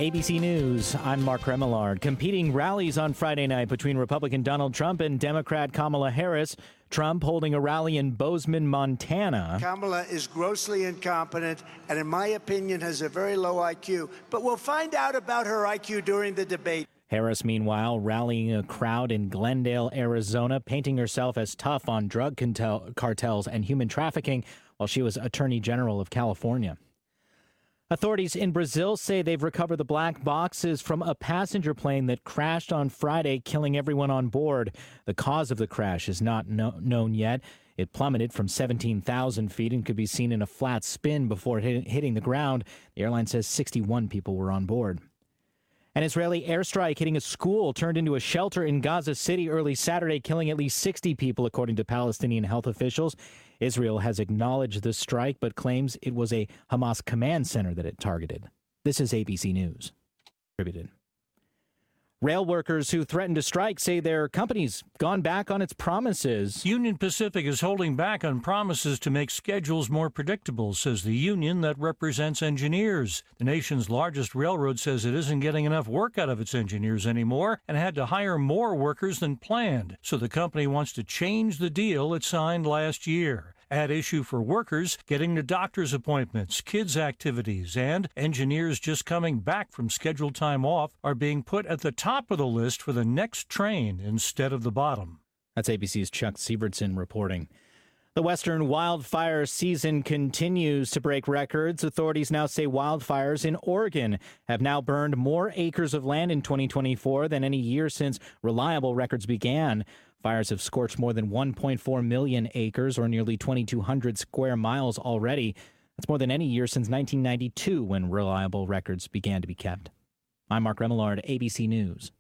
ABC News, I'm Mark Remillard. Competing rallies on Friday night between Republican Donald Trump and Democrat Kamala Harris. Trump holding a rally in Bozeman, Montana. Kamala is grossly incompetent and, in my opinion, has a very low IQ. But we'll find out about her IQ during the debate. Harris, meanwhile, rallying a crowd in Glendale, Arizona, painting herself as tough on drug cartels and human trafficking while she was Attorney General of California. Authorities in Brazil say they've recovered the black boxes from a passenger plane that crashed on Friday, killing everyone on board. The cause of the crash is not known yet. It plummeted from 17,000 feet and could be seen in a flat spin before hitting the ground. The airline says 61 people were on board. An Israeli airstrike hitting a school turned into a shelter in Gaza City early Saturday, killing at least 60 people, according to Palestinian health officials. Israel has acknowledged the strike, but claims it was a Hamas command center that it targeted. This is ABC News. Attributed. Rail workers who threatened to strike say their company's gone back on its promises. Union Pacific is holding back on promises to make schedules more predictable, says the union that represents engineers. The nation's largest railroad says it isn't getting enough work out of its engineers anymore and had to hire more workers than planned. So the company wants to change the deal it signed last year. At issue for workers getting to doctor's appointments, kids' activities, and engineers just coming back from scheduled time off are being put at the top of the list for the next train instead of the bottom. That's ABC's Chuck Sievertson reporting. The Western wildfire season continues to break records. Authorities now say wildfires in Oregon have now burned more acres of land in 2024 than any year since reliable records began. Fires have scorched more than 1.4 million acres, or nearly 2,200 square miles already. That's more than any year since 1992, when reliable records began to be kept. I'm Mark Remillard, ABC News.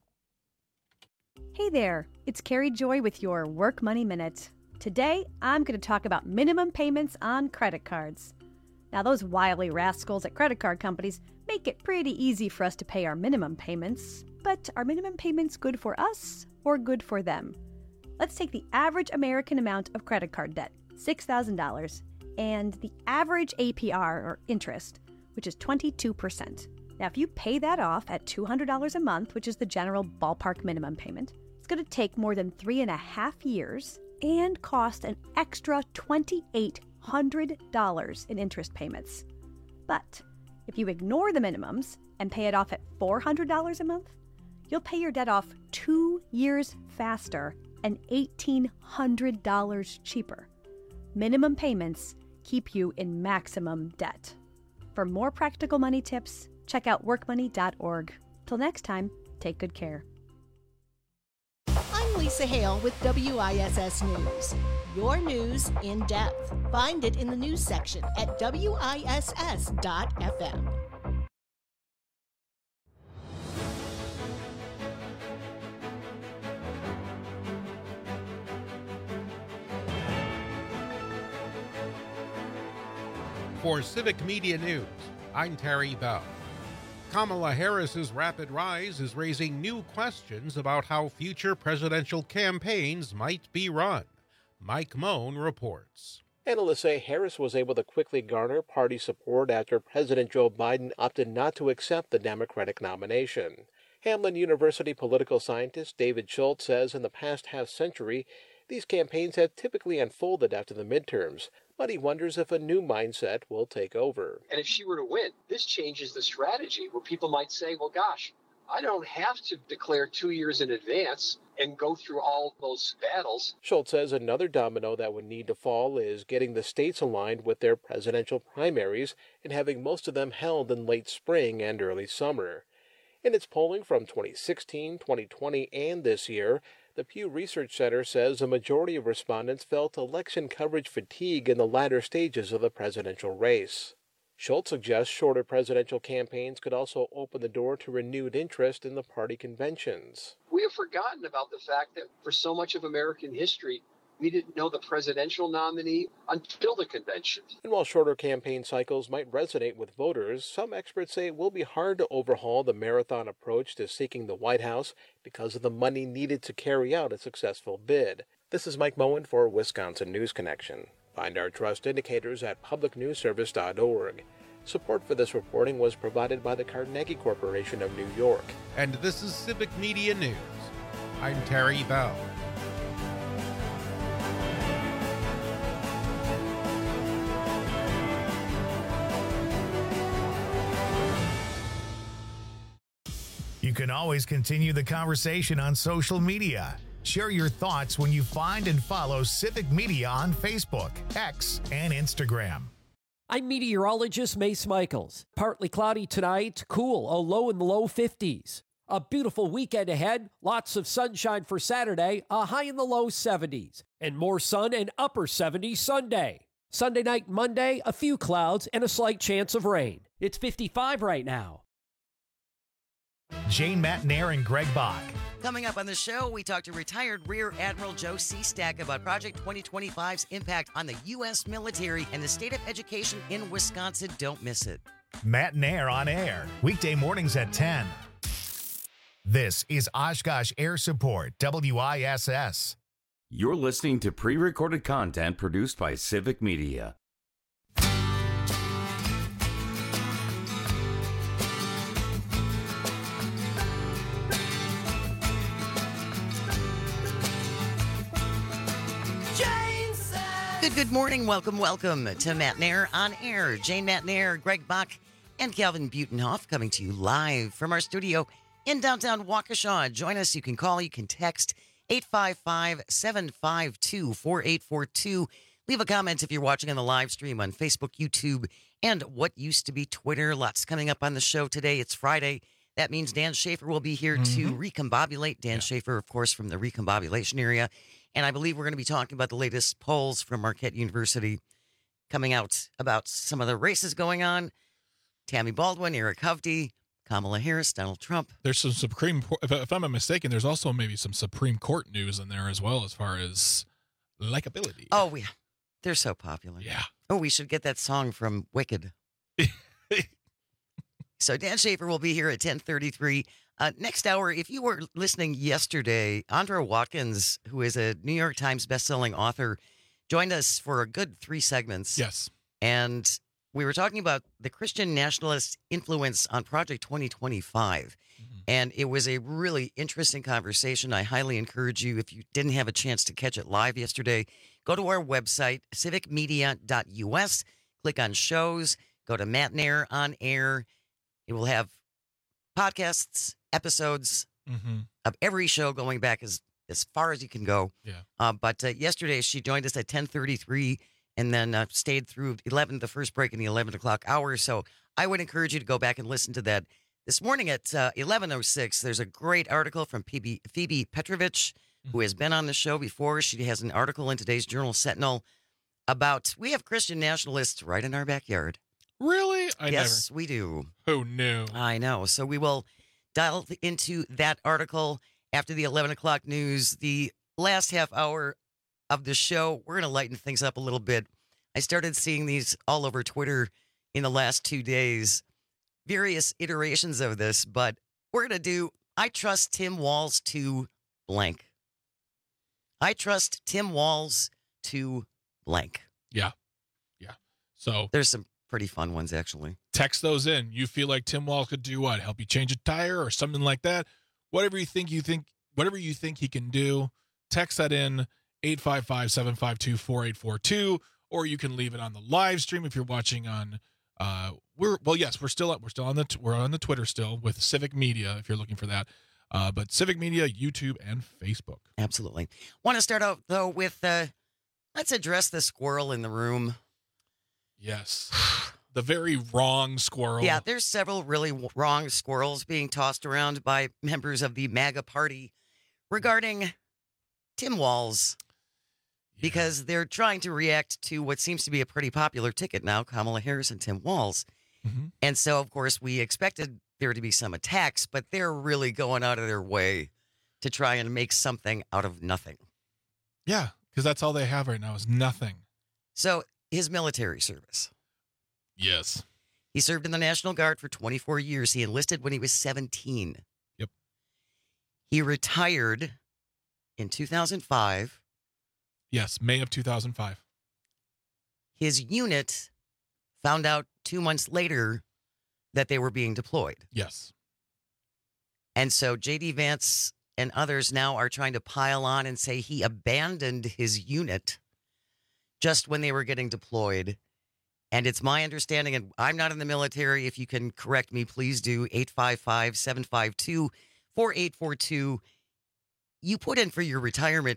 Hey there, it's Carrie Joy with your Work Money Minute. Today, I'm going to talk about minimum payments on credit cards. Now, those wily rascals at credit card companies make it pretty easy for us to pay our minimum payments. But are minimum payments good for us or good for them? Let's take the average American amount of credit card debt, $6,000, and the average APR, or interest, which is 22%. Now, if you pay that off at $200 a month, which is the general ballpark minimum payment, it's going to take more than 3.5 years and cost an extra $2,800 in interest payments. But if you ignore the minimums and pay it off at $400 a month, you'll pay your debt off 2 years faster and $1,800 cheaper. Minimum payments keep you in maximum debt. For more practical money tips, check out workmoney.org. Till next time, take good care. I'm Lisa Hale with WISS News. Your news in depth. Find it in the news section at WISS.FM. For Civic Media News, I'm Terry Bell. Kamala Harris's rapid rise is raising new questions about how future presidential campaigns might be run. Mike Moan reports. Analysts say Harris was able to quickly garner party support after President Joe Biden opted not to accept the Democratic nomination. Hamline University political scientist David Schultz says in the past half-century, these campaigns have typically unfolded after the midterms, but he wonders if a new mindset will take over. And if she were to win, this changes the strategy where people might say, well, gosh, I don't have to declare 2 years in advance and go through all those battles. Schultz says another domino that would need to fall is getting the states aligned with their presidential primaries and having most of them held in late spring and early summer. In its polling from 2016, 2020, and this year, the Pew Research Center says a majority of respondents felt election coverage fatigue in the latter stages of the presidential race. Schultz suggests shorter presidential campaigns could also open the door to renewed interest in the party conventions. We have forgotten about the fact that for so much of American history, we didn't know the presidential nominee until the convention. And while shorter campaign cycles might resonate with voters, some experts say it will be hard to overhaul the marathon approach to seeking the White House because of the money needed to carry out a successful bid. This is Mike Moen for Wisconsin News Connection. Find our trust indicators at publicnewsservice.org. Support for this reporting was provided by the Carnegie Corporation of New York. And this is Civic Media News. I'm Terry Bell. You can always continue the conversation on social media. Share your thoughts when you find and follow Civic Media on Facebook, X, and Instagram. I'm meteorologist Mace Michaels. Partly cloudy tonight, cool, a low in the low 50s. A beautiful weekend ahead, lots of sunshine for Saturday, a high in the low 70s. And more sun and upper 70s Sunday. Sunday night, Monday, a few clouds and a slight chance of rain. It's 55 right now. Jane Matnair and Greg Bach. Coming up on the show, we talk to retired Rear Admiral Joe Seastack about Project 2025's impact on the U.S. military and the state of education in Wisconsin. Don't miss it. Matnair on air, weekday mornings at 10. This is Oshkosh Air Support, WISS. You're listening to pre-recorded content produced by Civic Media. Good morning. Welcome to Matnair on Air. Jane Matnair, Greg Bach, and Calvin Butenhoff coming to you live from our studio in downtown Waukesha. Join us. You can call, you can text 855-752-4842. Leave a comment if you're watching on the live stream on Facebook, YouTube, and what used to be Twitter. Lots coming up on the show today. It's Friday. That means Dan Schaefer will be here to recombobulate. Dan Schaefer, of course, from the recombobulation area. And I believe we're going to be talking about the latest polls from Marquette University coming out about some of the races going on. Tammy Baldwin, Eric Hovde, Kamala Harris, Donald Trump. There's some if I'm not mistaken, there's also maybe some Supreme Court news in there as well as far as likability. Oh, yeah. They're so popular. Yeah. Oh, we should get that song from Wicked. So Dan Schaefer will be here at 10:33. Next hour, if you were listening yesterday, Andra Watkins, who is a New York Times bestselling author, joined us for a good 3 segments. Yes. And we were talking about the Christian nationalist influence on Project 2025. And it was a really interesting conversation. I highly encourage you, if you didn't have a chance to catch it live yesterday, go to our website, civicmedia.us, click on shows, go to Matnair on Air. It will have podcasts, episodes of every show going back as far as you can go. Yeah. But yesterday she joined us at 10:33 and then stayed through 11, the first break in the 11 o'clock hour. So I would encourage you to go back and listen to that. This morning at 11:06, there's a great article from Phoebe Petrovich, who has been on the show before. She has an article in today's Journal Sentinel about we have Christian nationalists right in our backyard. Really? Yes, we do. Who knew? I know. So we will dial into that article after the 11 o'clock news. The last half hour of the show, we're going to lighten things up a little bit. I started seeing these all over Twitter in the last 2 days, various iterations of this, but we're going to do, I trust Tim Walz to blank. I trust Tim Walz to blank. Yeah. Yeah. So there's some pretty fun ones, actually. Text those in. You feel like Tim Walz could do what? Help you change a tire or something like that? Whatever you think he can do, text that in 855-752-4842, or you can leave it on the live stream if you're watching on we're on the Twitter still with Civic Media if you're looking for that. But Civic Media, YouTube, and Facebook. Absolutely. Want to start out though with let's address the squirrel in the room. Yes. The very wrong squirrel. Yeah, there's several really wrong squirrels being tossed around by members of the MAGA party regarding Tim Walz because they're trying to react to what seems to be a pretty popular ticket now, Kamala Harris and Tim Walz. And so, of course, we expected there to be some attacks, but they're really going out of their way to try and make something out of nothing. Yeah, because that's all they have right now is nothing. So his military service. Yes. He served in the National Guard for 24 years. He enlisted when he was 17. Yep. He retired in 2005. Yes, May of 2005. His unit found out 2 months later that they were being deployed. Yes. And so J.D. Vance and others now are trying to pile on and say he abandoned his unit just when they were getting deployed. And it's my understanding, and I'm not in the military. If you can correct me, please do. 855-752-4842. You put in for your retirement.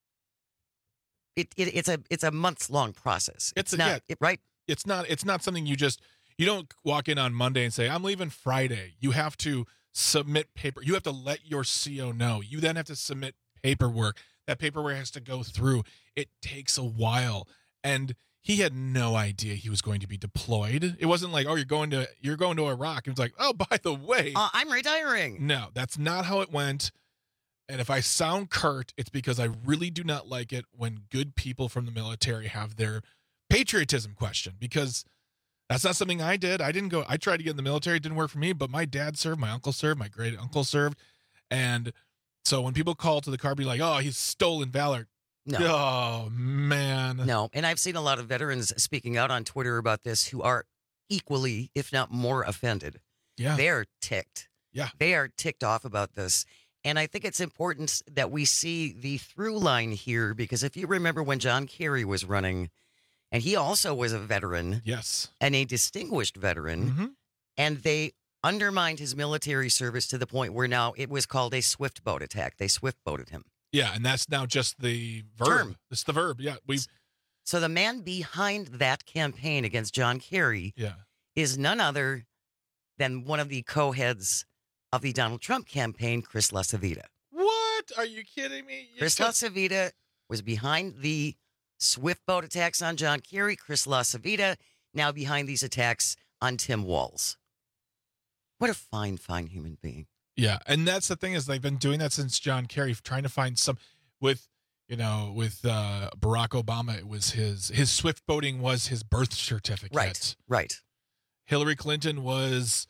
It's a months-long process. It's not right. It's not something you don't walk in on Monday and say, I'm leaving Friday. You have to submit paper. You have to let your CO know. You then have to submit paperwork. That paperwork has to go through. It takes a while. And he had no idea he was going to be deployed. It wasn't like, oh, you're going to Iraq. It was like, oh, by the way, I'm retiring. No, that's not how it went. And if I sound curt, it's because I really do not like it when good people from the military have their patriotism questioned, because that's not something I did. I tried to get in the military. It didn't work for me, but my dad served, my uncle served, my great uncle served. And so when people call to the car, be like, oh, he's stolen valor. No. Oh, man. No. And I've seen a lot of veterans speaking out on Twitter about this who are equally, if not more, offended. Yeah. They're ticked. Yeah. They are ticked off about this. And I think it's important that we see the through line here, because if you remember when John Kerry was running, and he also was a veteran. Yes. And a distinguished veteran. And they undermined his military service to the point where now it was called a swift boat attack. They swift boated him. Yeah, and that's now just the verb. Term. It's the verb. Yeah. So the man behind that campaign against John Kerry is none other than one of the co-heads of the Donald Trump campaign, Chris LaCivita. What? Are you kidding me? Chris LaCivita was behind the swift boat attacks on John Kerry. Chris LaCivita now behind these attacks on Tim Walz. What a fine, fine human being. Yeah, and that's the thing, is they've been doing that since John Kerry, trying to find some with Barack Obama. It was his swift boating was his birth certificate. Right. Hillary Clinton was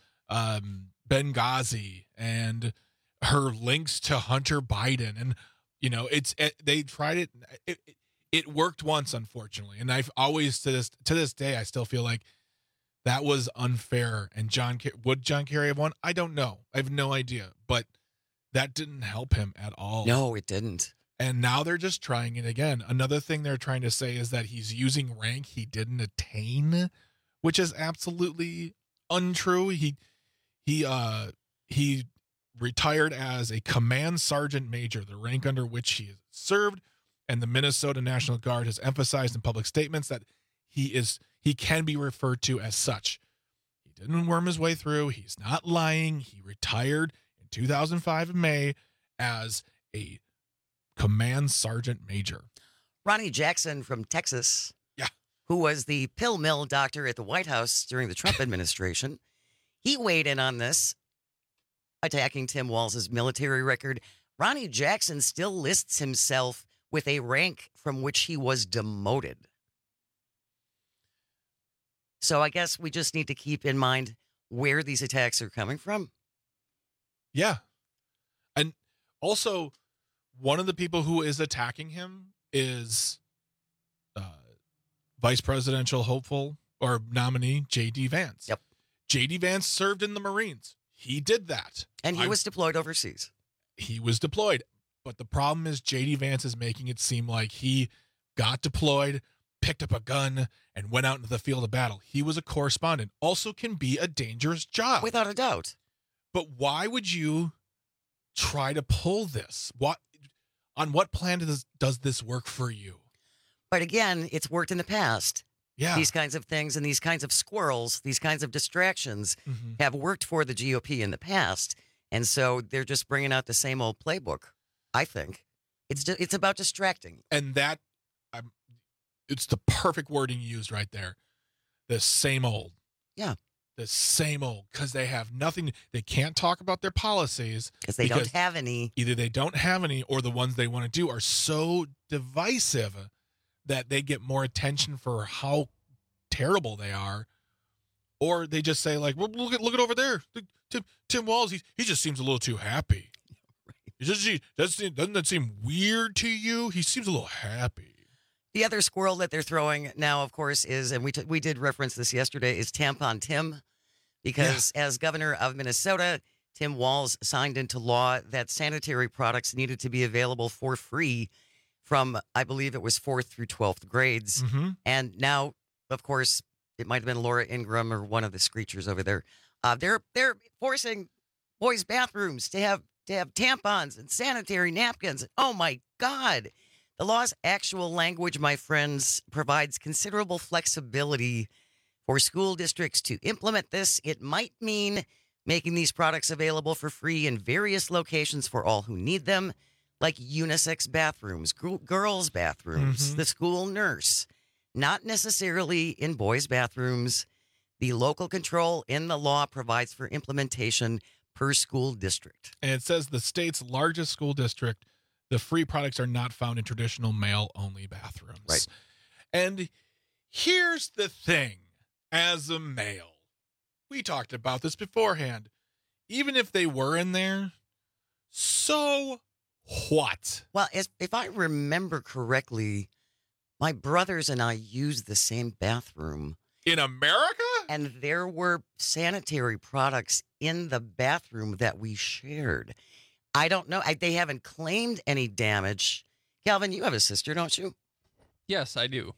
Benghazi and her links to Hunter Biden, and they tried it. It worked once, unfortunately, and I've always to this day I still feel like that was unfair. And would John Kerry have won? I don't know. I have no idea. But that didn't help him at all. No, it didn't. And now they're just trying it again. Another thing they're trying to say is that he's using rank he didn't attain, which is absolutely untrue. He retired as a command sergeant major, the rank under which he served. And the Minnesota National Guard has emphasized in public statements that he can be referred to as such. He didn't worm his way through. He's not lying. He retired in 2005 in May as a command sergeant major. Ronnie Jackson from Texas, who was the pill mill doctor at the White House during the Trump administration, he weighed in on this, attacking Tim Walz's military record. Ronnie Jackson still lists himself with a rank from which he was demoted. So I guess we just need to keep in mind where these attacks are coming from. Yeah. And also, one of the people who is attacking him is vice presidential hopeful or nominee J.D. Vance. Yep. J.D. Vance served in the Marines. He did that. And he was deployed overseas. He was deployed. But the problem is J.D. Vance is making it seem like he got deployed, picked up a gun, and went out into the field of battle. He was a correspondent. Also can be a dangerous job. Without a doubt. But why would you try to pull this? On what plan does this work for you? But again, it's worked in the past. Yeah. These kinds of things and these kinds of squirrels, these kinds of distractions have worked for the GOP in the past. And so they're just bringing out the same old playbook, I think. It's about distracting. And that, it's the perfect wording used right there. The same old. Yeah. The same old. Because they have nothing. They can't talk about their policies. Because they don't have any. Either they don't have any, or the ones they want to do are so divisive that they get more attention for how terrible they are. Or they just say, like, well, look at over there. Tim Walz, he just seems a little too happy. Doesn't that seem weird to you? He seems a little happy. The other squirrel that they're throwing now, of course, is, and we did reference this yesterday, is Tampon Tim, because as governor of Minnesota, Tim Walz signed into law that sanitary products needed to be available for free from, I believe it was 4th through 12th grades. Mm-hmm. And now, of course, it might have been Laura Ingraham or one of the screechers over there. They're forcing boys' bathrooms to have tampons and sanitary napkins. Oh, my God. The law's actual language, my friends, provides considerable flexibility for school districts to implement this. It might mean making these products available for free in various locations for all who need them, like unisex bathrooms, girls' bathrooms, the school nurse. Not necessarily in boys' bathrooms. The local control in the law provides for implementation per school district. And it says the state's largest school district, the free products are not found in traditional male-only bathrooms. Right. And here's the thing. As a male, we talked about this beforehand. Even if they were in there, so what? Well, if I remember correctly, my brothers and I used the same bathroom. In America? And there were sanitary products in the bathroom that we shared. I don't know. They haven't claimed any damage. Calvin, you have a sister, don't you? Yes, I do.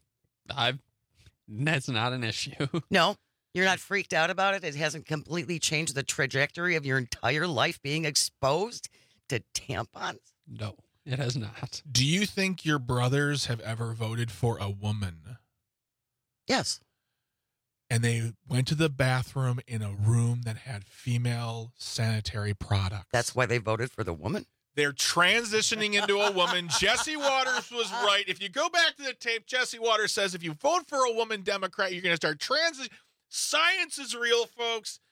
That's not an issue. No, you're not freaked out about it? It hasn't completely changed the trajectory of your entire life being exposed to tampons? No, it has not. Do you think your brothers have ever voted for a woman? Yes. And they went to the bathroom in a room that had female sanitary products. That's why they voted for the woman? They're transitioning into a woman. Jesse Waters was right. If you go back to the tape, Jesse Waters says if you vote for a woman Democrat, you're going to start transitioning. Science is real, folks.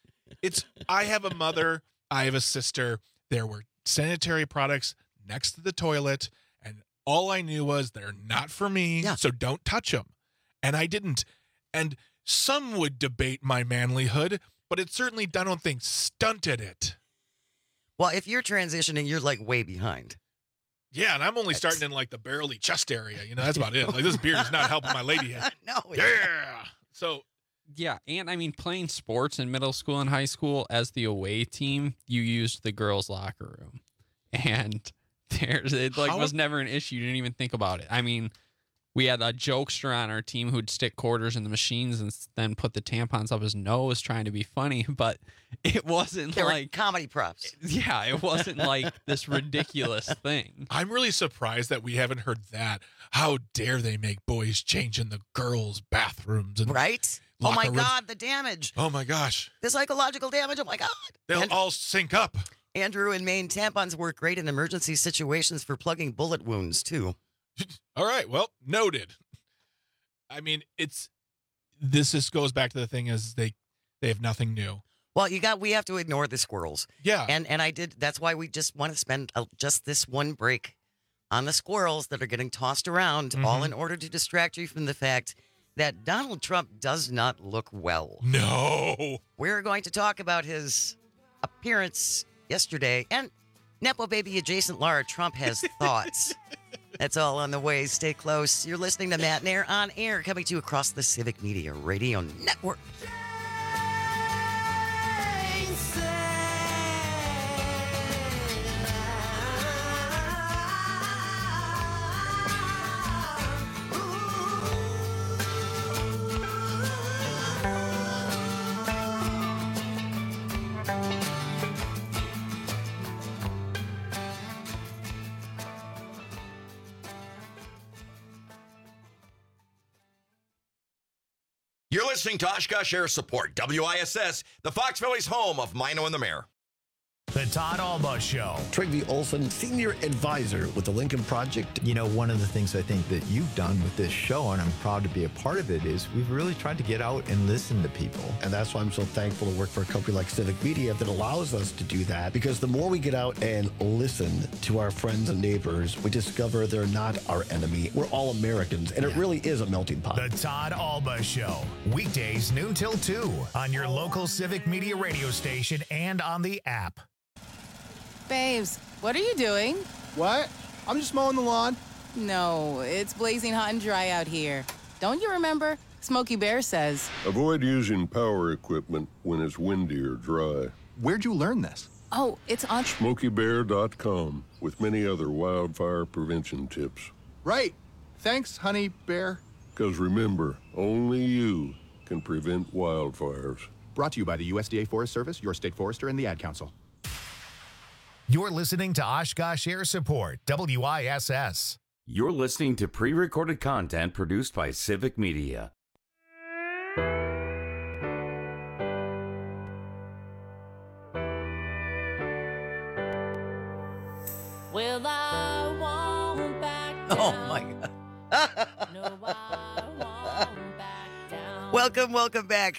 I have a mother. I have a sister. There were sanitary products next to the toilet, and all I knew was they're not for me, so don't touch them. And I didn't. And some would debate my manlyhood, but it certainly, I don't think, stunted it. Well, if you're transitioning, you're like way behind. Yeah, and I'm only starting in like the barely chest area. You know, that's about it. Like this beard is not helping my lady head. No. Yeah. So. Yeah, and I mean, playing sports in middle school and high school as the away team, you used the girls' locker room, and was never an issue. You didn't even think about it. I mean, we had a jokester on our team who'd stick quarters in the machines and then put the tampons up his nose trying to be funny, but it wasn't they like were comedy props. Yeah, it wasn't like this ridiculous thing. I'm really surprised that we haven't heard that. How dare they make boys change in the girls' bathrooms? And right? Oh my rooms. God, the damage. Oh my gosh. The psychological damage. Oh my God. They'll all sync up. Andrew, in Maine, tampons work great in emergency situations for plugging bullet wounds, too. All right. Well, noted. I mean, this just goes back to the thing is they have nothing new. Well, we have to ignore the squirrels. Yeah. And I did. That's why we just want to spend just this one break on the squirrels that are getting tossed around, all in order to distract you from the fact that Donald Trump does not look well. No. We're going to talk about his appearance yesterday, and Nepo baby adjacent Lara Trump has thoughts. That's all on the way. Stay close. You're listening to Matt and Air on Air, coming to you across the Civic Media Radio Network. You're listening to Oshkosh Air Support, WISS, the Fox Valley's home of Mino and the Mayor. The Todd Alba Show. Trygve Olson, Senior Advisor with the Lincoln Project. You know, one of the things I think that you've done with this show, and I'm proud to be a part of it, is we've really tried to get out and listen to people. And that's why I'm so thankful to work for a company like Civic Media that allows us to do that. Because the more we get out and listen to our friends and neighbors, we discover they're not our enemy. We're all Americans, and it really is a melting pot. The Todd Alba Show. Weekdays noon till 2 on your local Civic Media radio station and on the app. Babes, what are you doing? What? I'm just mowing the lawn. No, it's blazing hot and dry out here. Don't you remember? Smokey Bear says. Avoid using power equipment when it's windy or dry. Where'd you learn this? Oh, it's on SmokeyBear.com with many other wildfire prevention tips. Right. Thanks, Honey Bear. Because remember, only you can prevent wildfires. Brought to you by the USDA Forest Service, your state forester, and the Ad Council. You're listening to Oshkosh Air Support, WISS. You're listening to pre-recorded content produced by Civic Media. Well, I won't back down. Oh, my God. No, I won't back down. Welcome back.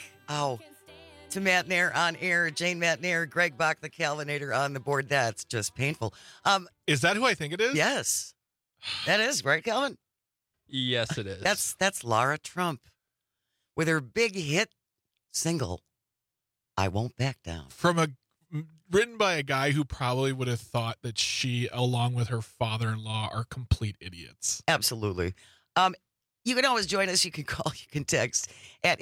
To Matt Nair on air, Jane Matt Nair, Greg Bach, the Calvinator on the board. That's just painful. Is that who I think it is? Yes. That is, right, Calvin? Yes, it is. That's Laura Trump with her big hit single, I Won't Back Down. Written by a guy who probably would have thought that she, along with her father-in-law, are complete idiots. Absolutely. You can always join us. You can call, you can text at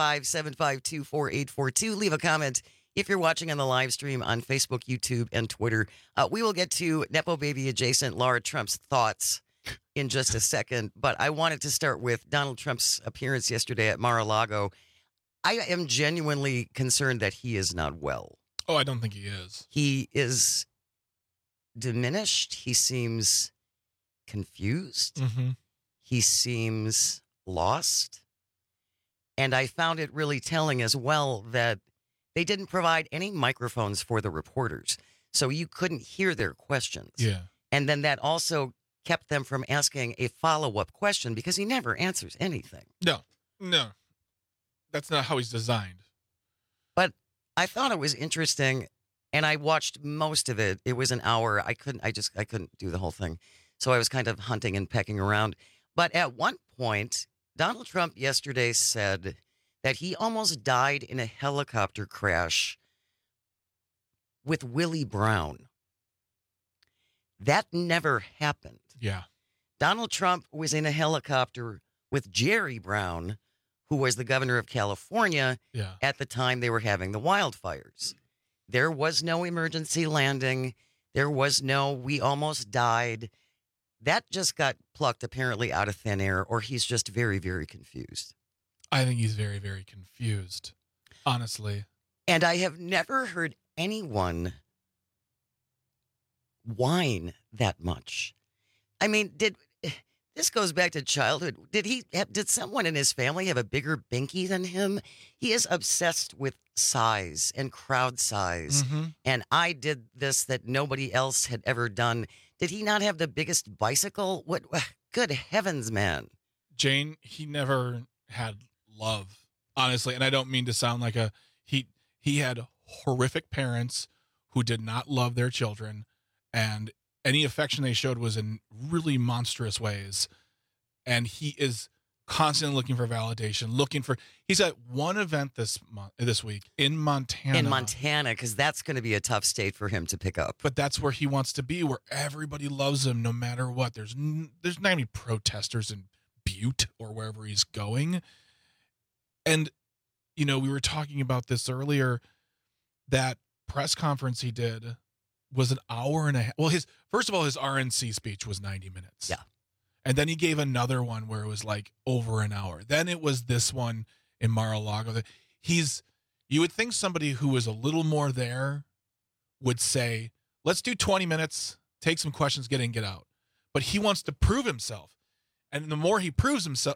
855-752-4842. Leave a comment if you're watching on the live stream on Facebook, YouTube, and Twitter. We will get to Nepo Baby adjacent Laura Trump's thoughts in just a second, but I wanted to start with Donald Trump's appearance yesterday at Mar-a-Lago. I am genuinely concerned that he is not well. Oh, I don't think he is. He is diminished. He seems confused. Mm-hmm. He seems lost. And I found it really telling as well that they didn't provide any microphones for the reporters, so you couldn't hear their questions. Yeah. And then that also kept them from asking a follow-up question because he never answers anything. No. That's not how he's designed. But I thought it was interesting, and I watched most of it. It was an hour. I couldn't do the whole thing. So I was kind of hunting and pecking around. But at one point, Donald Trump yesterday said that he almost died in a helicopter crash with Willie Brown. That never happened. Yeah. Donald Trump was in a helicopter with Jerry Brown, who was the governor of California at the time they were having the wildfires. There was no emergency landing. There was no, we almost died. That just got plucked apparently out of thin air, or he's just very, very confused. I think he's very, very confused, honestly. And I have never heard anyone whine that much. I mean, this goes back to childhood. Did someone in his family have a bigger binky than him? He is obsessed with size and crowd size. Mm-hmm. And I did this that nobody else had ever done. Did he not have the biggest bicycle? What? Good heavens, man. Jane, he never had love, honestly. And I don't mean to sound like he had horrific parents who did not love their children. And any affection they showed was in really monstrous ways. And he is constantly looking for validation, he's at one event this week in Montana. In Montana, because that's going to be a tough state for him to pick up. But that's where he wants to be, where everybody loves him no matter what. There's not any protesters in Butte or wherever he's going. And, we were talking about this earlier, that press conference he did was an hour and a half. Well, first of all, his RNC speech was 90 minutes. Yeah. And then he gave another one where it was like over an hour. Then it was this one in Mar-a-Lago. You would think somebody who was a little more there would say, let's do 20 minutes, take some questions, get in, get out. But he wants to prove himself. And the more he proves himself,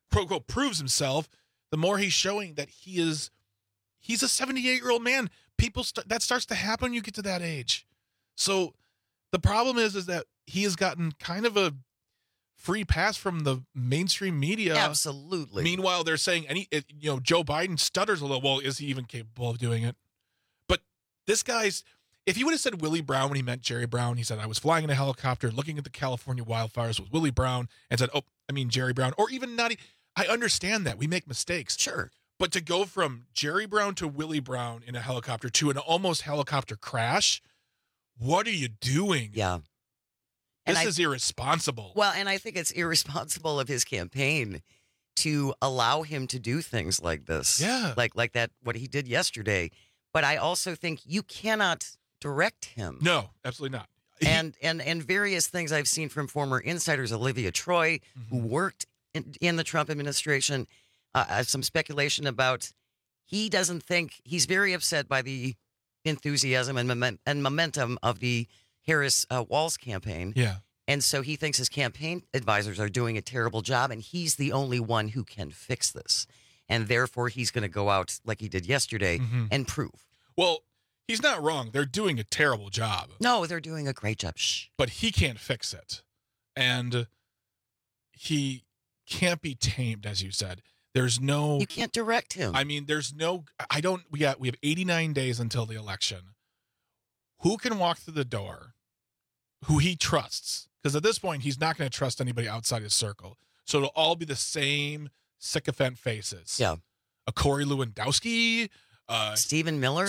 the more he's showing that he's a 78-year-old man. That starts to happen when you get to that age. So the problem is that he has gotten kind of a free pass from the mainstream media. Absolutely. Meanwhile, they're saying Joe Biden stutters a little. Well, is he even capable of doing it? But this guy's, if he would have said Willie Brown when he meant Jerry Brown, he said, I was flying in a helicopter looking at the California wildfires with Willie Brown, and said, Jerry Brown, or even not. I understand that. We make mistakes. Sure. But to go from Jerry Brown to Willie Brown in a helicopter to an almost helicopter crash, what are you doing? Yeah. And This is irresponsible. Well, and I think it's irresponsible of his campaign to allow him to do things like this. Yeah. Like that, what he did yesterday. But I also think you cannot direct him. No, absolutely not. And various things I've seen from former insiders, Olivia Troy, who worked in the Trump administration, some speculation about he doesn't think, he's very upset by the enthusiasm and momentum of the Harris-Walz campaign. Yeah. And so he thinks his campaign advisors are doing a terrible job, and he's the only one who can fix this. And therefore, he's going to go out like he did yesterday and prove. Well, he's not wrong. They're doing a terrible job. No, they're doing a great job. Shh. But he can't fix it. And he can't be tamed, as you said. There's no... You can't direct him. I mean, there's no... We have 89 days until the election. Who can walk through the door who he trusts? Because at this point, he's not going to trust anybody outside his circle. So it'll all be the same sycophant faces. Yeah. A Corey Lewandowski... Stephen Miller.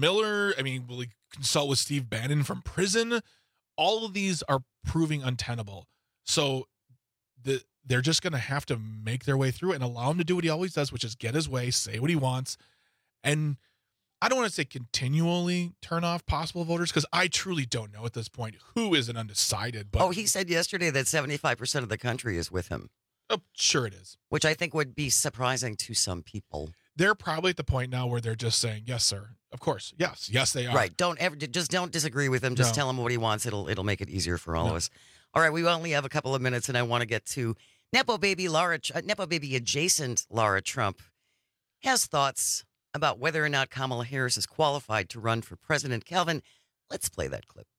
I mean, will he consult with Steve Bannon from prison? All of these are proving untenable. So they're just going to have to make their way through it and allow him to do what he always does, which is get his way, say what he wants. And I don't want to say continually turn off possible voters, because I truly don't know at this point who is an undecided. But he said yesterday that 75% of the country is with him. Oh, sure it is. Which I think would be surprising to some people. They're probably at the point now where they're just saying, yes, sir. Of course. Yes, they are. Right. Don't disagree with him. Just tell him what he wants. It'll make it easier for all of us. All right. We only have a couple of minutes, and I want to get to Nepo baby adjacent Laura Trump has thoughts about whether or not Kamala Harris is qualified to run for president. Calvin, let's play that clip.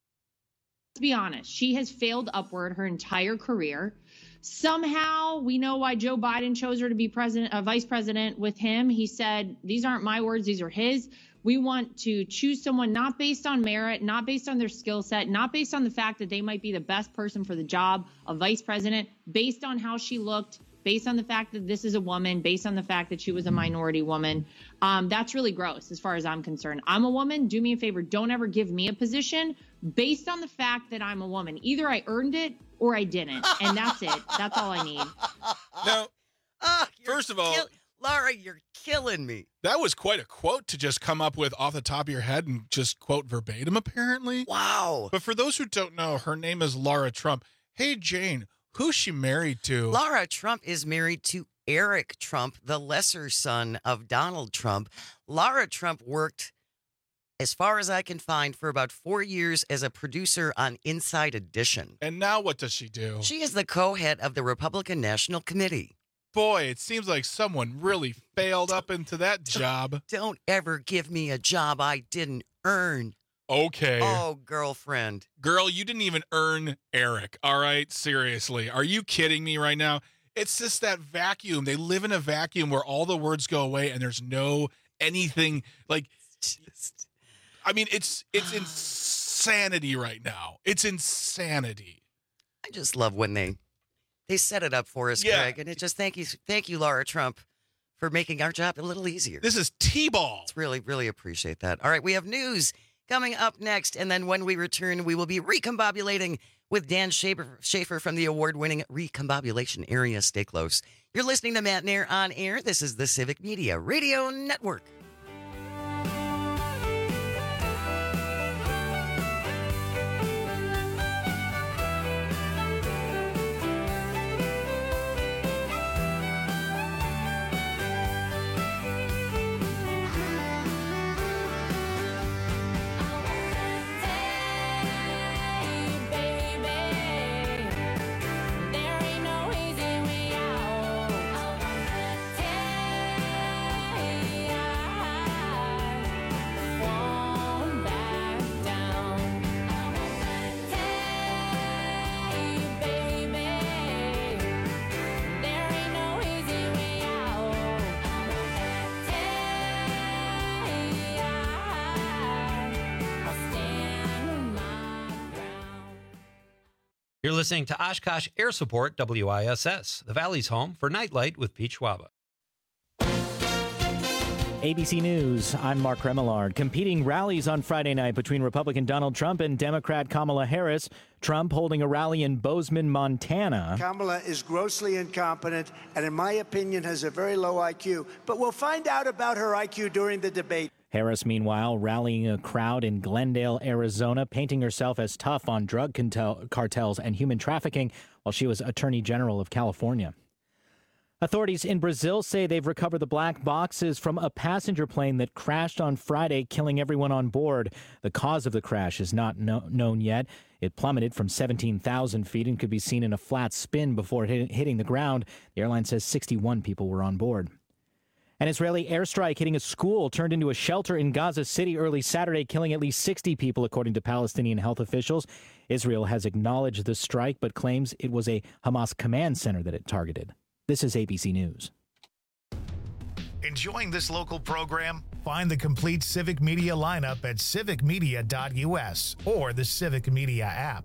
Let's be honest. She has failed upward her entire career. Somehow we know why Joe Biden chose her to be vice president with him. He said, these aren't my words, these are his. We want to choose someone not based on merit, not based on their skill set, not based on the fact that they might be the best person for the job of vice president, based on how she looked, based on the fact that this is a woman, based on the fact that she was a minority woman. That's really gross as far as I'm concerned. I'm a woman. Do me a favor. Don't ever give me a position based on the fact that I'm a woman. Either I earned it or I didn't. And that's it. That's all I need. Now, first of all, Laura, you're killing me. That was quite a quote to just come up with off the top of your head and just quote verbatim, apparently. Wow. But for those who don't know, her name is Laura Trump. Hey, Jane, who's she married to? Laura Trump is married to Eric Trump, the lesser son of Donald Trump. Laura Trump worked, as far as I can find, for about 4 years as a producer on Inside Edition. And now what does she do? She is the co-head of the Republican National Committee. Boy, it seems like someone really failed up into that job. Don't ever give me a job I didn't earn. Okay. Oh, girlfriend. Girl, you didn't even earn Eric, all right? Seriously. Are you kidding me right now? It's just that vacuum. They live in a vacuum where all the words go away and there's no anything like... I mean, it's insanity right now. It's insanity. I just love when they set it up for us, Greg. And it just thank you, Laura Trump, for making our job a little easier. This is T-ball. It's really, really appreciate that. All right, we have news coming up next, and then when we return, we will be recombobulating with Dan Schaefer from the award-winning Recombobulation Area. Stay close. You're listening to Matt Nair on Air. This is the Civic Media Radio Network. You're listening to Oshkosh Air Support WISS, the Valley's home for Nightlight with Pete Schwaba. ABC News, I'm Mark Remillard. Competing rallies on Friday night between Republican Donald Trump and Democrat Kamala Harris. Trump holding a rally in Bozeman, Montana. Kamala is grossly incompetent and, in my opinion, has a very low IQ. But we'll find out about her IQ during the debate. Harris, meanwhile, rallying a crowd in Glendale, Arizona, painting herself as tough on drug cartels and human trafficking while she was Attorney General of California. Authorities in Brazil say they've recovered the black boxes from a passenger plane that crashed on Friday, killing everyone on board. The cause of the crash is not known yet. It plummeted from 17,000 feet and could be seen in a flat spin before hitting the ground. The airline says 61 people were on board. An Israeli airstrike hitting a school turned into a shelter in Gaza City early Saturday, killing at least 60 people, according to Palestinian health officials. Israel has acknowledged the strike, but claims it was a Hamas command center that it targeted. This is ABC News. Enjoying this local program? Find the complete Civic Media lineup at civicmedia.us or the Civic Media app.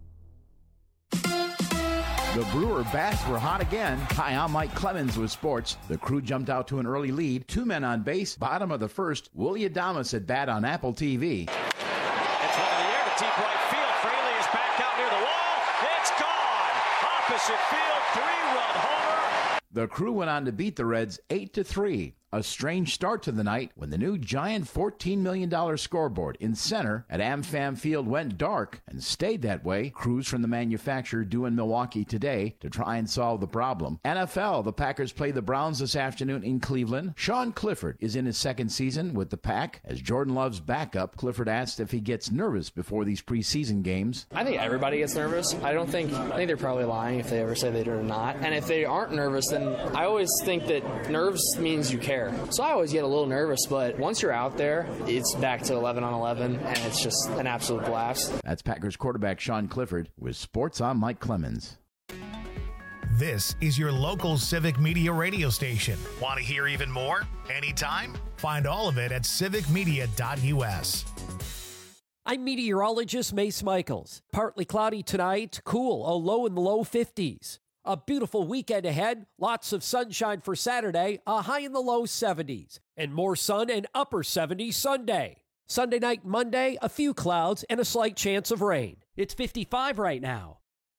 The Brewer bats were hot again. Hi, I'm Mike Clemens with sports. The Crew jumped out to an early lead. 2 men on base. Bottom of the first. Willie Adames at bat on Apple TV. It's one in the air to deep right field. Fraley is back out near the wall. It's gone. Opposite field. 3-run homer. The Crew went on to beat the Reds 8-3. A strange start to the night when the new giant $14 million scoreboard in center at AmFam Field went dark and stayed that way. Crews from the manufacturer due in Milwaukee today to try and solve the problem. NFL, the Packers play the Browns this afternoon in Cleveland. Sean Clifford is in his second season with the Pack. As Jordan Love's backup, Clifford asked if he gets nervous before these preseason games. I think everybody gets nervous. I think they're probably lying if they ever say they do or not. And if they aren't nervous, then I always think that nerves means you care. So I always get a little nervous, but once you're out there, it's back to 11 on 11, and it's just an absolute blast. That's Packers quarterback Sean Clifford with Sports. I'm Mike Clemens. This is your local Civic Media radio station. Want to hear even more? Anytime? Find all of it at civicmedia.us. I'm meteorologist Mace Michaels. Partly cloudy tonight, cool, a low in the low 50s. A beautiful weekend ahead, lots of sunshine for Saturday, a high in the low 70s, and more sun and upper 70s Sunday. Sunday night, Monday, a few clouds and a slight chance of rain. It's 55 right now.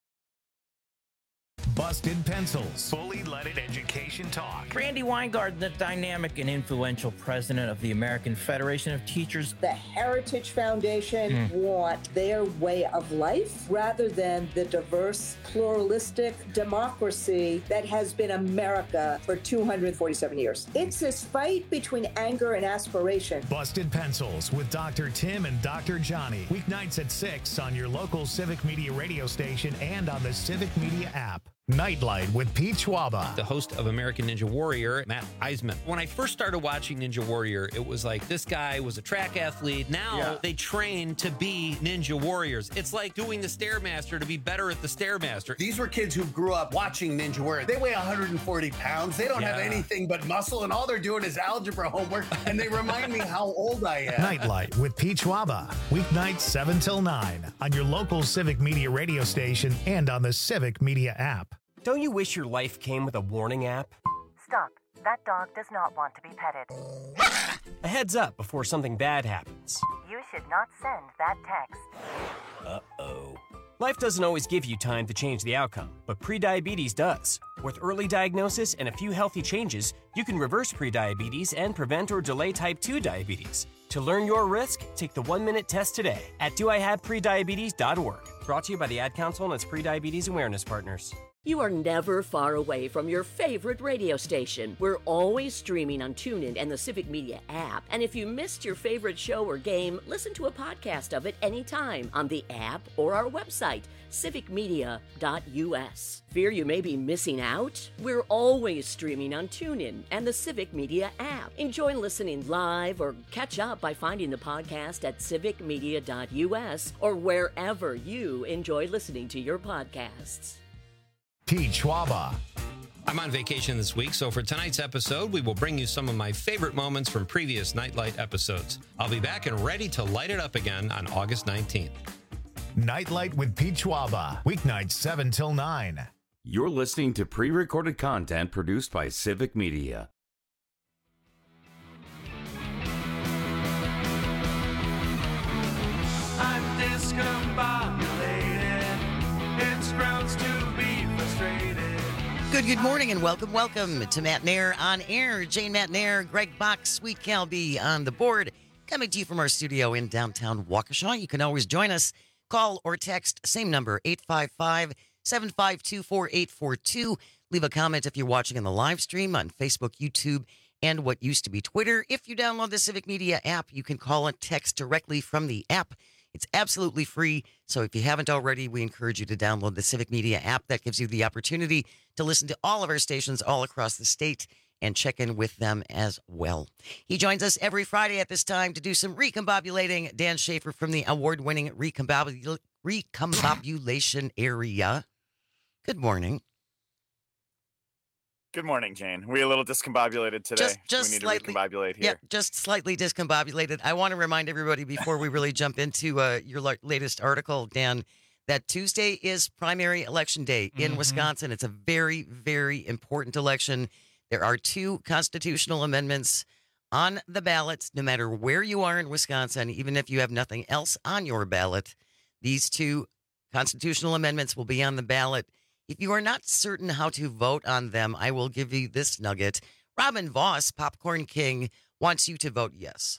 Busted Pencils. Fully leaded education talk. Randy Weingarten, the dynamic and influential president of the American Federation of Teachers. The Heritage Foundation want their way of life rather than the diverse, pluralistic democracy that has been America for 247 years. It's this fight between anger and aspiration. Busted Pencils with Dr. Tim and Dr. Johnny. Weeknights at 6 on your local Civic Media radio station and on the Civic Media app. Nightlight with Pete Schwaba. The host of American Ninja Warrior, Matt Eisman. When I first started watching Ninja Warrior, it was like this guy was a track athlete. Now they train to be Ninja Warriors. It's like doing the Stairmaster to be better at the Stairmaster. These were kids who grew up watching Ninja Warrior. They weigh 140 pounds. They don't have anything but muscle, and all they're doing is algebra homework, and they remind me how old I am. Nightlight with Pete Schwaba. Weeknights 7 till 9 on your local Civic Media radio station and on the Civic Media app. Don't you wish your life came with a warning app? Stop. That dog does not want to be petted. A heads up before something bad happens. You should not send that text. Uh-oh. Life doesn't always give you time to change the outcome, but prediabetes does. With early diagnosis and a few healthy changes, you can reverse prediabetes and prevent or delay type 2 diabetes. To learn your risk, take the 1-minute test today at doihaveprediabetes.org. Brought to you by the Ad Council and its prediabetes awareness partners. You are never far away from your favorite radio station. We're always streaming on TuneIn and the Civic Media app. And if you missed your favorite show or game, listen to a podcast of it anytime on the app or our website, civicmedia.us. Fear you may be missing out? We're always streaming on TuneIn and the Civic Media app. Enjoy listening live or catch up by finding the podcast at civicmedia.us or wherever you enjoy listening to your podcasts. Pete Schwaba. I'm on vacation this week, so for tonight's episode, we will bring you some of my favorite moments from previous Nightlight episodes. I'll be back and ready to light it up again on August 19th. Nightlight with Pete Schwaba. Weeknights 7 till 9. You're listening to pre-recorded content produced by Civic Media. Good morning and welcome to Matt Nair on air. Jane Matt Nair, Greg Bach, Sweet Calby on the board. Coming to you from our studio in downtown Waukesha. You can always join us. Call or text, same number, 855-752-4842. Leave a comment if you're watching in the live stream on Facebook, YouTube, and what used to be Twitter. If you download the Civic Media app, you can call and text directly from the app. It's absolutely free, so if you haven't already, we encourage you to download the Civic Media app. That gives you the opportunity to listen to all of our stations all across the state and check in with them as well. He joins us every Friday at this time to do some recombobulating. Dan Schaefer from the award-winning recombobulation area. Good morning. Good morning, Jane. We a little discombobulated today. Just we need slightly, to recombobulate here. Yeah, just slightly discombobulated. I want to remind everybody before we really jump into your latest article, Dan, that Tuesday is primary election day in Wisconsin. It's a very, very important election. There are 2 constitutional amendments on the ballot, no matter where you are in Wisconsin, even if you have nothing else on your ballot. These 2 constitutional amendments will be on the ballot. If you are not certain how to vote on them, I will give you this nugget. Robin Voss, Popcorn King, wants you to vote yes.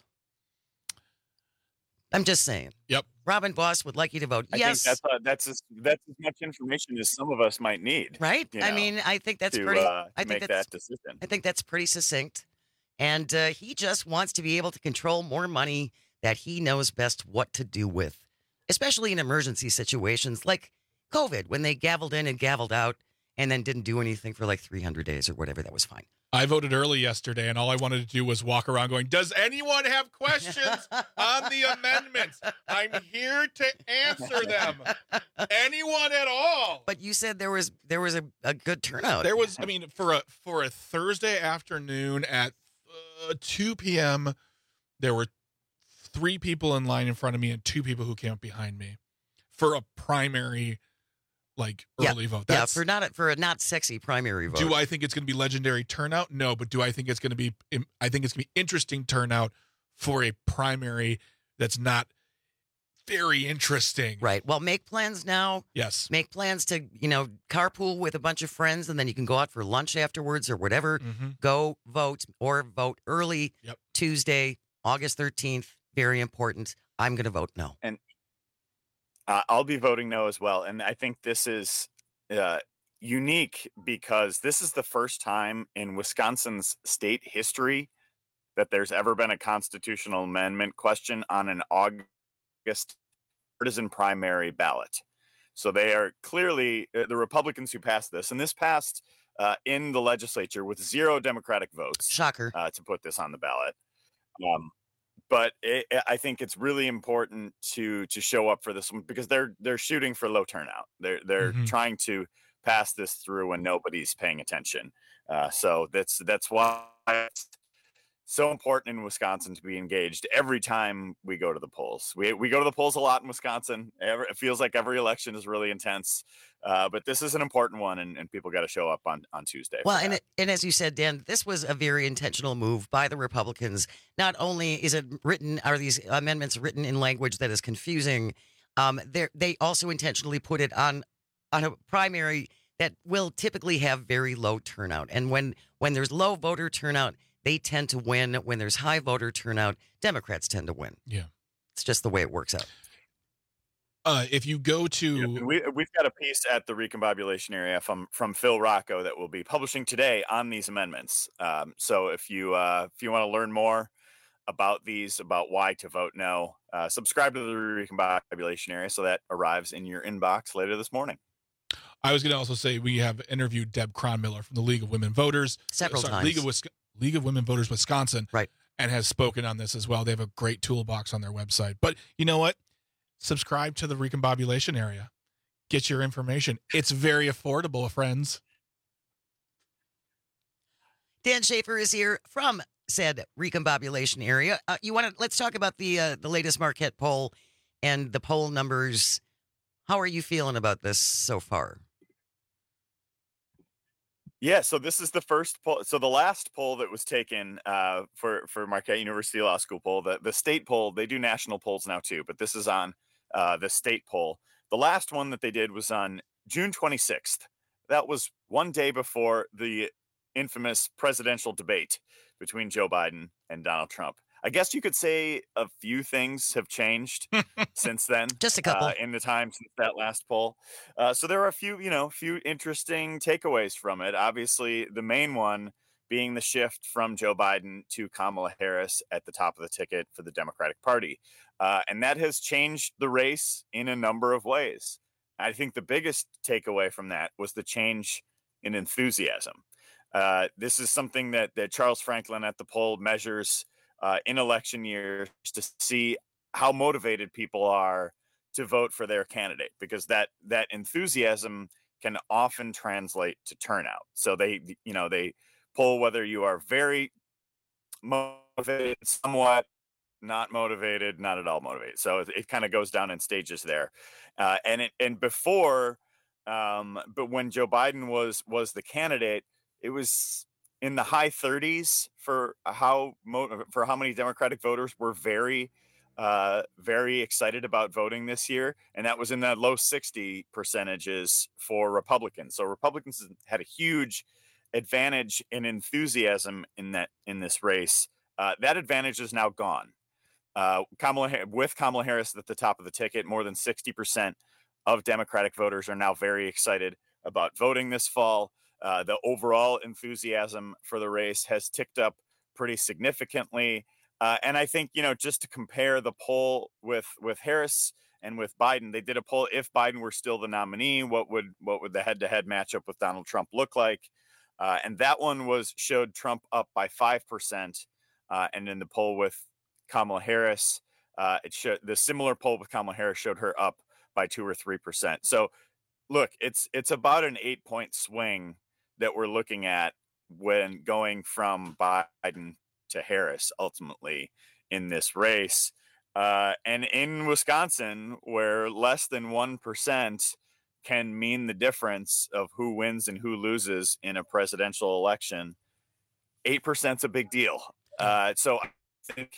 I'm just saying. Yep. Robin Voss would like you to vote yes. I think that's as much information as some of us might need. Right? You I know, mean, I think that's to, pretty. to I think make that's that decision. I think that's pretty succinct. And he just wants to be able to control more money that he knows best what to do with, especially in emergency situations like COVID, when they gavelled in and gavelled out and then didn't do anything for like 300 days or whatever. That was fine. I voted early yesterday, and all I wanted to do was walk around going, does anyone have questions on the amendments? I'm here to answer them. Anyone at all? But you said there was a good turnout. There was, I mean, for a Thursday afternoon at 2 p.m., there were 3 people in line in front of me and 2 people who came up behind me for a primary early vote. That's, for a not sexy primary vote. Do I think it's going to be legendary turnout? No, but do I think it's going to be? I think it's going to be interesting turnout for a primary that's not very interesting. Right. Well, make plans now. Yes. Make plans to carpool with a bunch of friends, and then you can go out for lunch afterwards or whatever. Go vote or vote early. Yep. Tuesday, August 13th. Very important. I'm going to vote no. And I'll be voting no as well. And I think this is unique because this is the first time in Wisconsin's state history that there's ever been a constitutional amendment question on an August partisan primary ballot. So they are clearly the Republicans who passed this. And this passed in the legislature with 0 Democratic votes. Shocker. To put this on the ballot. But I think it's really important to show up for this one because they're shooting for low turnout. They're trying to pass this through when nobody's paying attention. So that's why it's so important in Wisconsin to be engaged every time we go to the polls. We go to the polls a lot in Wisconsin. It feels like every election is really intense. But this is an important one, and people got to show up on Tuesday. Well, and as you said, Dan, this was a very intentional move by the Republicans. Not only are these amendments written in language that is confusing, they also intentionally put it on a primary that will typically have very low turnout. And when there's low voter turnout, they tend to win. When there's high voter turnout, Democrats tend to win. Yeah. It's just the way it works out. If you go to... We've got a piece at the recombobulation area from Phil Rocco that will be publishing today on these amendments. So if you want to learn more about these, about why to vote no, subscribe to the recombobulation area so that arrives in your inbox later this morning. I was going to also say we have interviewed Deb Cronmiller from the League of Women Voters. Several times. League of Women Voters Wisconsin. Right. And has spoken on this as well. They have a great toolbox on their website. But you know what? Subscribe to the recombobulation area. Get your information. It's very affordable, friends. Dan Schaefer is here from said recombobulation area. Let's talk about the latest Marquette poll and the poll numbers. How are you feeling about this so far? Yeah, so this is the first poll. So the last poll that was taken for Marquette University Law School poll, the state poll, they do national polls now too, but this is on the state poll. The last one that they did was on June 26th. That was one day before the infamous presidential debate between Joe Biden and Donald Trump. I guess you could say a few things have changed since then. Just a couple in the time since that last poll. So there are a few interesting takeaways from it. Obviously, the main one being the shift from Joe Biden to Kamala Harris at the top of the ticket for the Democratic Party. And that has changed the race in a number of ways. I think the biggest takeaway from that was the change in enthusiasm. This is something that Charles Franklin at the poll measures in election years to see how motivated people are to vote for their candidate, because that enthusiasm can often translate to turnout. So they poll whether you are very motivated, somewhat, not motivated, not at all motivated. So it kind of goes down in stages there. But when Joe Biden was the candidate, it was in the high 30s for how many Democratic voters were very excited about voting this year, and that was in the low 60 percentages for Republicans. So Republicans had a huge advantage in enthusiasm in this race. That advantage is now gone. Kamala Harris at the top of the ticket, more than 60% of Democratic voters are now very excited about voting this fall. The overall enthusiasm for the race has ticked up pretty significantly. And I think, just to compare the poll with Harris and with Biden, they did a poll. If Biden were still the nominee, what would the head-to-head matchup with Donald Trump look like? And that one showed Trump up by 5%. And in the poll with Kamala Harris, the similar poll with Kamala Harris showed her up by 2 or 3%. So look, it's about an 8-point swing that we're looking at when going from Biden to Harris ultimately in this race. And in Wisconsin, where less than 1% can mean the difference of who wins and who loses in a presidential election, 8% is a big deal. So I think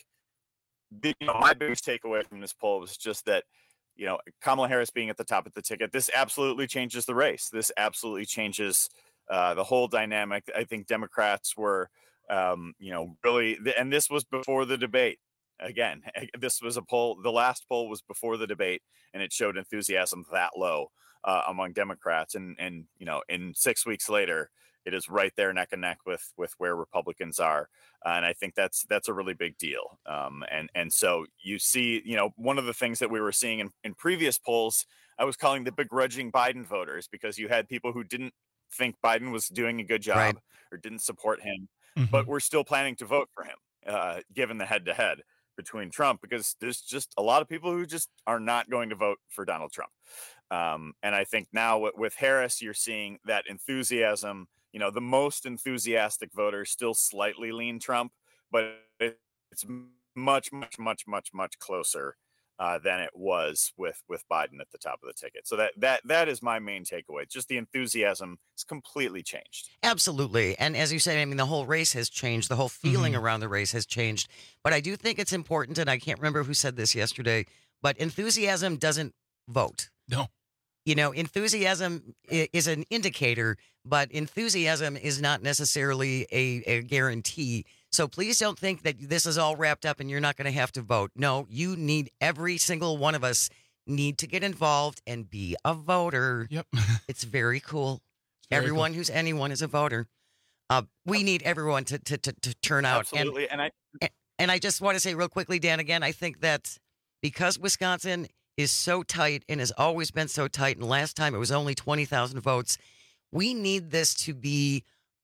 my biggest takeaway from this poll was just that, Kamala Harris being at the top of the ticket, this absolutely changes the race. This absolutely changes the whole dynamic. I think Democrats were, really, and this was before the debate. Again, this was a poll. The last poll was before the debate, and it showed enthusiasm that low among Democrats. And in 6 weeks later, it is right there neck and neck with where Republicans are. And I think that's a really big deal. And so you see, one of the things that we were seeing in previous polls, I was calling the begrudging Biden voters, because you had people who didn't think Biden was doing a good job or didn't support him, but were still planning to vote for him, given the head-to-head between Trump, because there's just a lot of people who just are not going to vote for Donald Trump. And I think now with Harris, you're seeing that enthusiasm. The most enthusiastic voters still slightly lean Trump, but it's much, much, much, much, much closer than it was with Biden at the top of the ticket. So that is my main takeaway. Just the enthusiasm is completely changed. Absolutely. And as you say, the whole race has changed. The whole feeling around the race has changed. But I do think it's important, and I can't remember who said this yesterday, but enthusiasm doesn't vote. No. Enthusiasm is an indicator, but enthusiasm is not necessarily a guarantee. So please don't think that this is all wrapped up and you're not going to have to vote. No, you need, every single one of us need to get involved and be a voter. Yep. It's very cool. Anyone who's anyone is a voter. We need everyone to turn out. Absolutely. And I just want to say real quickly, Dan, again, I think that because Wisconsin is so tight and has always been so tight, and last time it was only 20,000 votes, we need this to be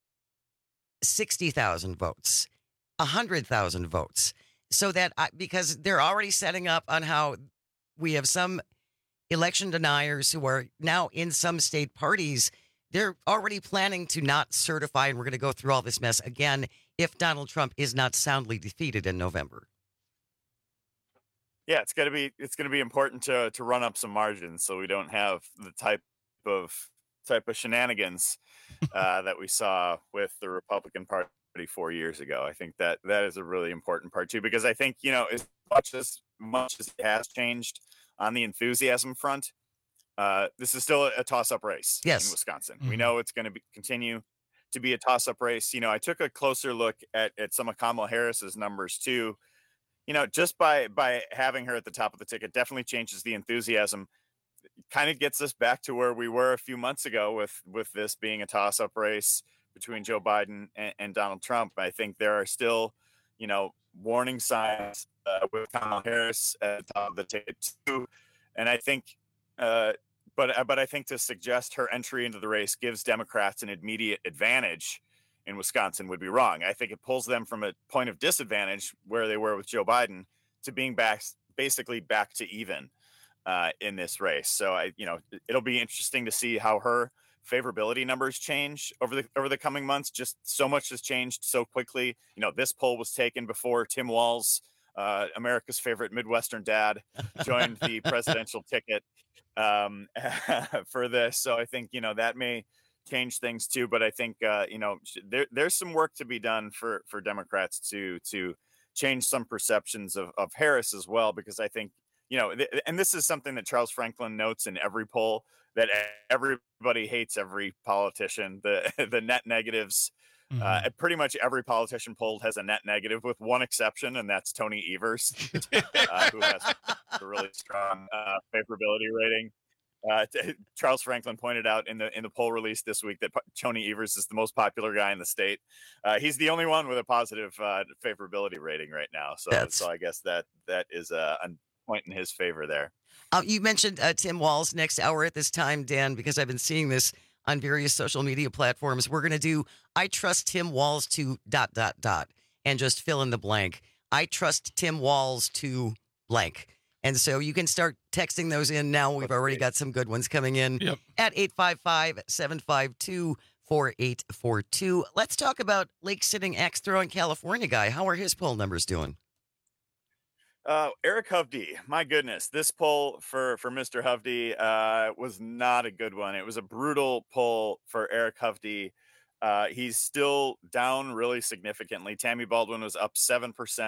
60,000 votes, 100,000 votes, so that because they're already setting up on how we have some election deniers who are now in some state parties. They're already planning to not certify, and we're going to go through all this mess again if Donald Trump is not soundly defeated in November. Yeah, it's gonna be important to run up some margins so we don't have the type of shenanigans that we saw with the Republican Party 4 years ago. I think that is a really important part too, because I think as much as it has changed on the enthusiasm front, this is still a toss-up race in Wisconsin. We know it's going to continue to be a toss-up race. I took a closer look at some of Kamala Harris's numbers too. Just by having her at the top of the ticket definitely changes the enthusiasm. Kind of gets us back to where we were a few months ago with this being a toss-up race between Joe Biden and Donald Trump. I think there are still, warning signs with Kamala Harris at the top of the ticket too. And I think, but I think to suggest her entry into the race gives Democrats an immediate advantage in Wisconsin would be wrong. I think it pulls them from a point of disadvantage where they were with Joe Biden to being basically back to even in this race. So it'll be interesting to see how her favorability numbers change over the coming months. Just so much has changed so quickly. This poll was taken before Tim Walz, America's favorite Midwestern dad, joined the presidential ticket for this. So I think, that may change things too. But I think, there's some work to be done for Democrats to change some perceptions of Harris as well, because I think, and this is something that Charles Franklin notes in every poll, that everybody hates every politician, the net negatives. Pretty much every politician polled has a net negative with one exception, and that's Tony Evers, who has a really strong favorability rating. Charles Franklin pointed out in the poll release this week that Tony Evers is the most popular guy in the state. He's the only one with a positive favorability rating right now. So I guess that is a point in his favor there. You mentioned Tim Walz next hour at this time, Dan, because I've been seeing this on various social media platforms. We're going to do I trust Tim Walz to ... and just fill in the blank. I trust Tim Walz to blank. And so you can start texting those in now. We've already got some good ones coming in at 855-752-4842. Let's talk about lake-sitting, axe-throwing California guy. How are his poll numbers doing? Eric Hovde, my goodness, this poll for Mr. Hovde was not a good one. It was a brutal poll for Eric Hovde. He's still down really significantly. Tammy Baldwin was up 7%,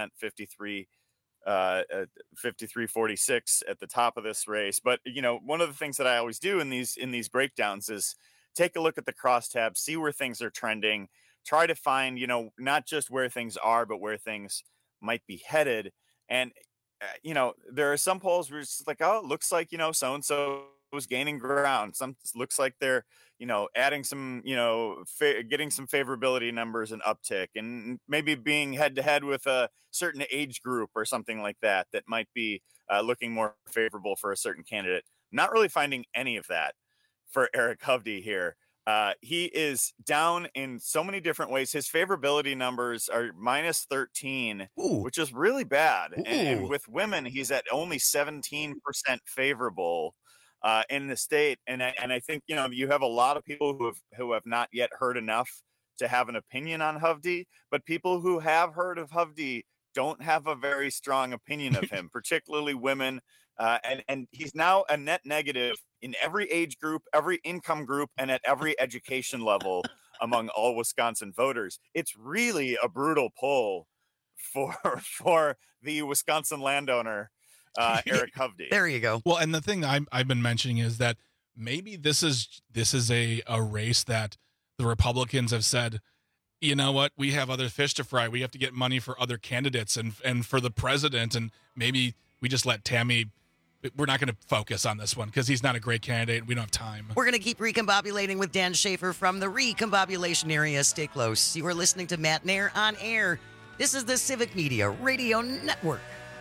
53-46 at the top of this race. But one of the things that I always do in these breakdowns is take a look at the crosstabs, see where things are trending, try to find not just where things are, but where things might be headed. And, there are some polls where it's like, oh, it looks like, so-and-so was gaining ground. Some looks like they're, adding some, getting some favorability numbers and uptick, and maybe being head to head with a certain age group or something like that might be looking more favorable for a certain candidate. Not really finding any of that for Eric Hovde here. He is down in so many different ways. His favorability numbers are -13, which is really bad. And with women, he's at only 17% favorable in the state. And I think, you have a lot of people who have not yet heard enough to have an opinion on Hovde, but people who have heard of Hovde don't have a very strong opinion of him, particularly women. And he's now a net negative in every age group, every income group, and at every education level among all Wisconsin voters. It's really a brutal poll for the Wisconsin landowner, Eric Hovde. There you go. Well, and the thing I've been mentioning is that maybe this is a race that the Republicans have said, you know what, we have other fish to fry. We have to get money for other candidates and for the president, and maybe we just let Tammy. We're not going to focus on this one because he's not a great candidate. We don't have time. We're going to keep recombobulating with Dan Schaefer from the recombobulation area. Stay close. You are listening to Matt Nair on air. This is the Civic Media Radio Network.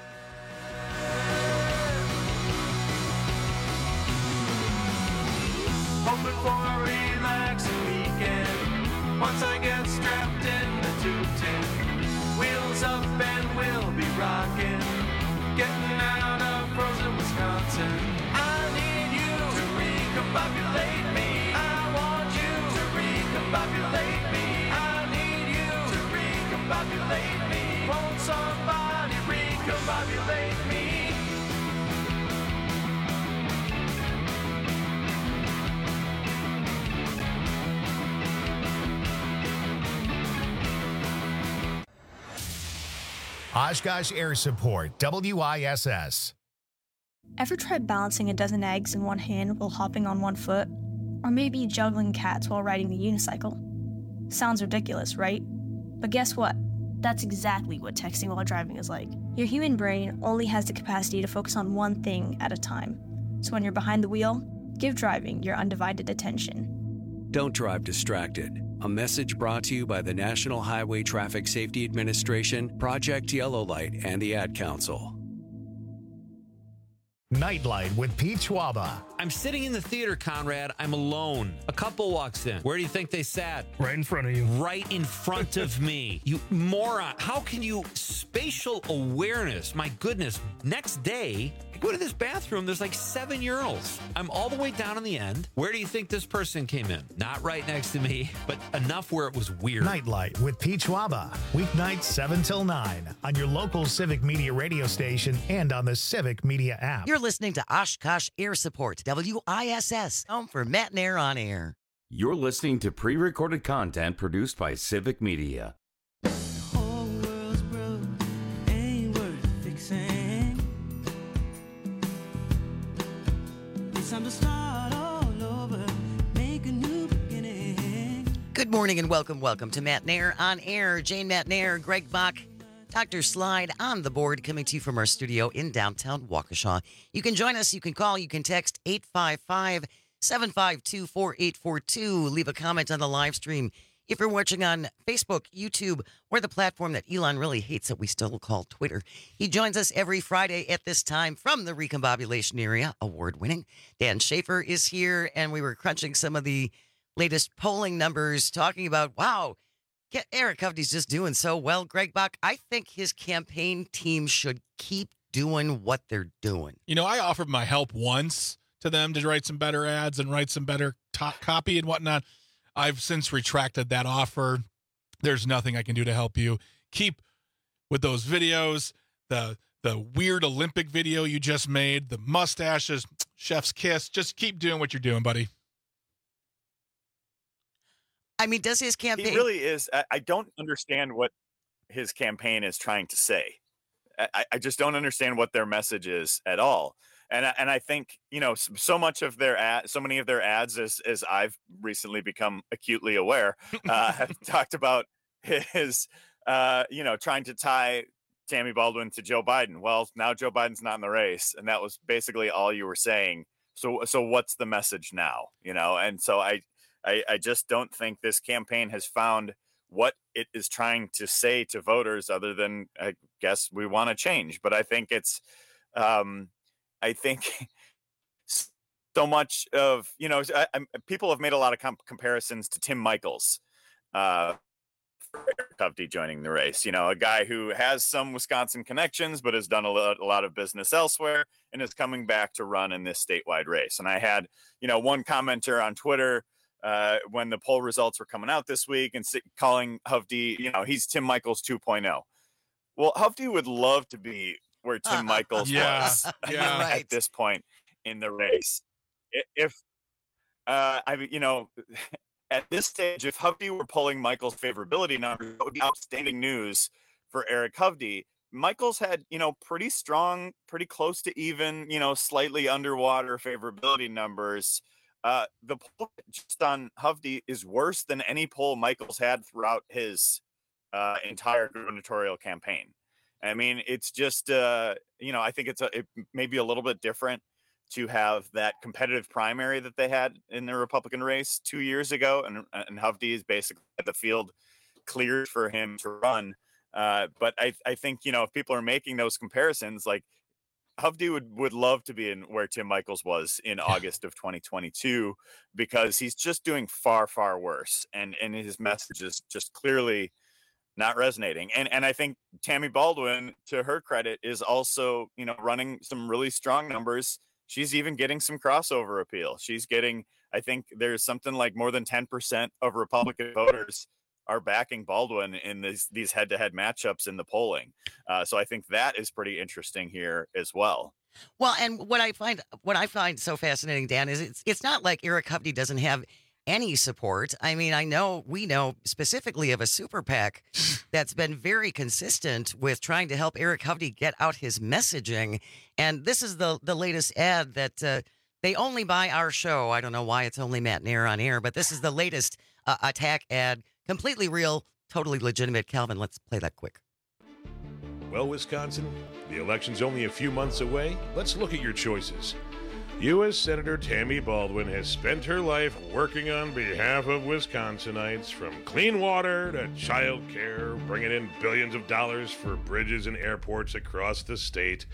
Hoping for a relaxing weekend. Once I get strapped in the 210, wheels up and we'll be rocking. Getting out of frozen Wisconsin. I need you to recombobulate me. I want you to recombobulate me. I need you to recombobulate me. Won't somebody recombobulate me? Oshkosh Air Support, WISS. Ever tried balancing a dozen eggs in one hand while hopping on one foot? Or maybe juggling cats while riding the unicycle? Sounds ridiculous, right? But guess what? That's exactly what texting while driving is like. Your human brain only has the capacity to focus on one thing at a time. So when you're behind the wheel, give driving your undivided attention. Don't drive distracted. A message brought to you by the National Highway Traffic Safety Administration, Project Yellow Light, and the Ad Council. Nightlight with Pete Schwaba. I'm sitting in the theater, Conrad. I'm alone. A couple walks in. Where do you think they sat? Right in front of you. Right in front of me. You moron. How can you... Spatial awareness. My goodness. Next day, I go to this bathroom. There's like 7 urinals. I'm all the way down on the end. Where do you think this person came in? Not right next to me, but enough where it was weird. Nightlight with Pete Schwaba. Weeknights 7 till 9 on your local Civic Media radio station and on the Civic Media app. You're listening to Oshkosh Air Support, WISS, home for Matt and Air on Air. You're listening to pre-recorded content produced by Civic Media. Good morning and welcome to Matt and Air on Air. Jane Matt and Air, Greg Bach, Dr. Slide on the board, coming to you from our studio in downtown Waukesha. You can join us, you can call, you can text 855-752-4842. Leave a comment on the live stream. If you're watching on Facebook, YouTube, or the platform that Elon really hates that we still call Twitter, he joins us every Friday at this time from the recombobulation area, award-winning. Dan Schaefer is here, and we were crunching some of the latest polling numbers, talking about, wow, Eric Hovde's just doing so well. Greg Bach, I think his campaign team should keep doing what they're doing. You know, I offered my help once to them to write some better ads and write some better copy and whatnot. I've since retracted that offer. There's nothing I can do to help you. Keep with those videos, the weird Olympic video you just made, the mustaches, chef's kiss. Just keep doing what you're doing, buddy. I mean, does his campaign... He really is. I don't understand what his campaign is trying to say. I just don't understand what their message is at all. And I think, you know, so many of their ads, as I've recently become acutely aware, have talked about his, trying to tie Tammy Baldwin to Joe Biden. Well, now Joe Biden's not in the race, and that was basically all you were saying. So what's the message now? You know, and so I just don't think this campaign has found what it is trying to say to voters, other than, I guess, we want to change. But I think it's, I think so much of, people have made a lot of comparisons to Tim Michels, for Eric Hovde joining the race. You know, a guy who has some Wisconsin connections, but has done a lot of business elsewhere and is coming back to run in this statewide race. And I had, one commenter on Twitter, when the poll results were coming out this week, and calling Hovde, he's Tim Michels 2.0. Well, Hovde would love to be where Tim Michels was at this point in the race. If at this stage, if Hovde were pulling Michels' favorability numbers, that would be outstanding news for Eric Hovde. Michels had, pretty strong, pretty close to even, slightly underwater favorability numbers. The poll just on Hovde is worse than any poll Michels had throughout his entire gubernatorial campaign. I mean, it's just, I think it may be a little bit different to have that competitive primary that they had in the Republican race 2 years ago. And Hovde is basically at the field cleared for him to run. But I think, if people are making those comparisons, like Hovde would love to be in where Tim Michels was in August of 2022, because he's just doing far, far worse. And his message is just clearly not resonating. And I think Tammy Baldwin, to her credit, is also, running some really strong numbers. She's even getting some crossover appeal. She's getting, I think there's something like more than 10% of Republican voters are backing Baldwin in these head-to-head matchups in the polling. So I think that is pretty interesting here as well. Well, and what I find so fascinating, Dan, is it's not like Eric Hovde doesn't have any support. I mean, we know specifically of a super PAC that's been very consistent with trying to help Eric Hovde get out his messaging. And this is the latest ad that they only buy our show. I don't know why it's only Matt Nair on air, but this is the latest attack ad. Completely real, totally legitimate. Calvin, let's play that quick. Well, Wisconsin, the election's only a few months away. Let's look at your choices. U.S. Senator Tammy Baldwin has spent her life working on behalf of Wisconsinites, from clean water to child care, bringing in billions of dollars for bridges and airports across the state.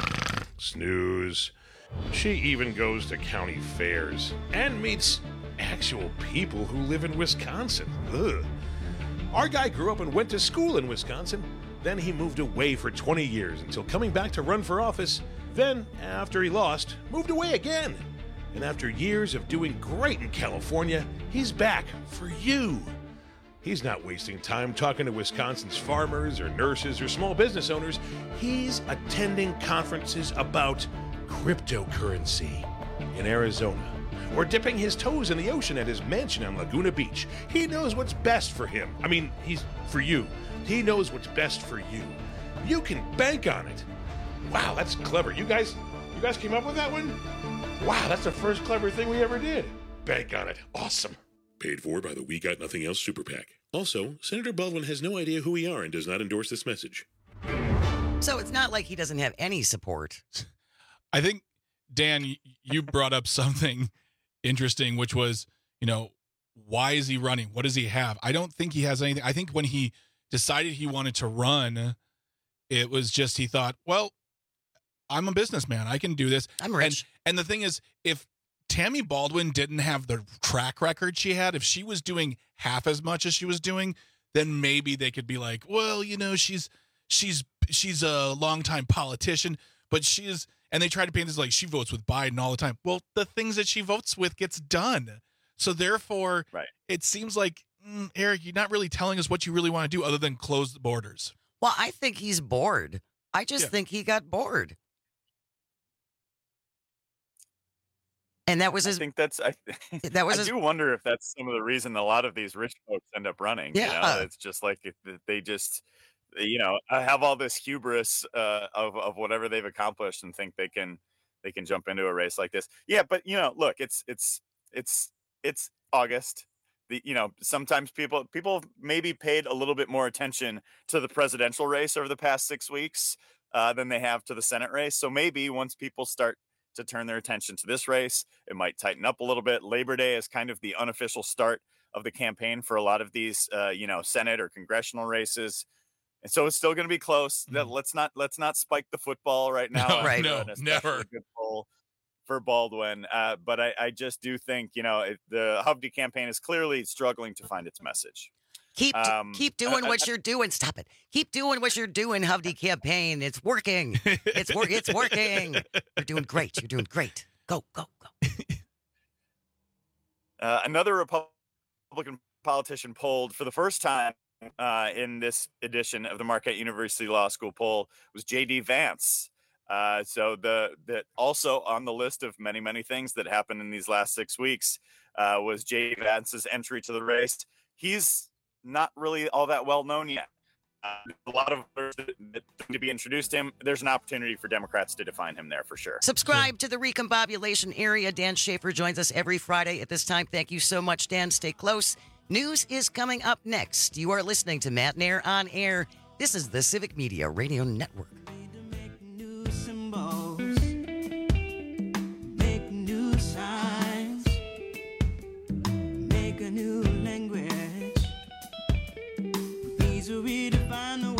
Snooze. She even goes to county fairs and meets actual people who live in Wisconsin. Ugh. Our guy grew up and went to school in Wisconsin. Then he moved away for 20 years until coming back to run for office. Then, after he lost, moved away again. And after years of doing great in California, he's back for you. He's not wasting time talking to Wisconsin's farmers or nurses or small business owners. He's attending conferences about cryptocurrency in Arizona, or dipping his toes in the ocean at his mansion on Laguna Beach. He knows what's best for him. I mean, he's for you. He knows what's best for you. You can bank on it. Wow, that's clever. You guys came up with that one? Wow, that's the first clever thing we ever did. Bank on it. Awesome. Paid for by the We Got Nothing Else Super PAC. Also, Senator Baldwin has no idea who we are and does not endorse this message. So it's not like he doesn't have any support. I think, Dan, you brought up something interesting, which was, why is he running? What does he have? I don't think he has anything. I think when he decided he wanted to run, it was just he thought, well, I'm a businessman. I can do this. I'm rich. And the thing is, if Tammy Baldwin didn't have the track record she had, if she was doing half as much as she was doing, then maybe they could be like, well, she's a longtime politician, but she is. And they try to paint this like she votes with Biden all the time. Well, the things that she votes with gets done. So therefore, It seems like, Eric, you're not really telling us what you really want to do other than close the borders. Well, I think he's bored. I just think he got bored. And that was his. I think that's. I do wonder if that's some of the reason a lot of these rich folks end up running. Yeah, it's just like if they just, have all this hubris of whatever they've accomplished and think they can jump into a race like this. Yeah, but look, it's August. Sometimes people maybe paid a little bit more attention to the presidential race over the past 6 weeks than they have to the Senate race. So maybe once people start to turn their attention to this race, it might tighten up a little bit. Labor Day is kind of the unofficial start of the campaign for a lot of these, Senate or congressional races. And so it's still going to be close. Let's not spike the football right now. No, never. A good poll for Baldwin. But I just do think, the Hovde campaign is clearly struggling to find its message. Keep doing what you're doing. Stop it. Keep doing what you're doing, Hovde campaign. It's working. It's working. You're doing great. You're doing great. Go. Another Republican politician polled for the first time in this edition of the Marquette University Law School poll was J.D. Vance. So the also on the list of many, many things that happened in these last 6 weeks was J.D. Vance's entry to the race. He's not really all that well known yet. A lot of others that to be introduced to him. There's an opportunity for Democrats to define him there for sure. Subscribe to the Recombobulation Area. Dan Schaefer joins us every Friday at this time. Thank you so much, Dan. Stay close. News is coming up next. You are listening to Matt Nair on Air. This is the Civic Media Radio Network. Make new signs, make a new language. These will redefine the